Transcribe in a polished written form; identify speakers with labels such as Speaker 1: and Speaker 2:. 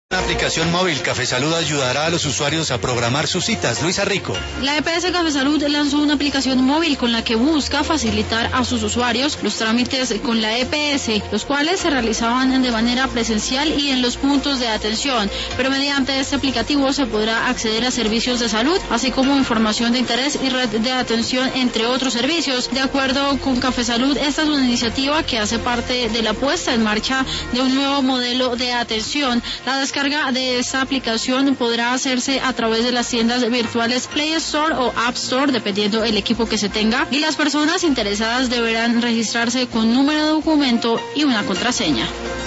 Speaker 1: La aplicación móvil Café Salud ayudará a los usuarios a programar sus citas. Luisa Rico.
Speaker 2: La EPS Café Salud lanzó una aplicación móvil con la que busca facilitar a sus usuarios los trámites con la EPS, los cuales se realizaban de manera presencial y en los puntos de atención, pero mediante este aplicativo se podrá acceder a servicios de salud, así como información de interés y red de atención, entre otros servicios. De acuerdo con Café Salud, esta es una iniciativa que hace parte de la puesta en marcha de un nuevo modelo de atención. La descarga de esta aplicación podrá hacerse a través de las tiendas virtuales Play Store o App Store, dependiendo el equipo que se tenga, y las personas interesadas deberán registrarse con número de documento y una contraseña.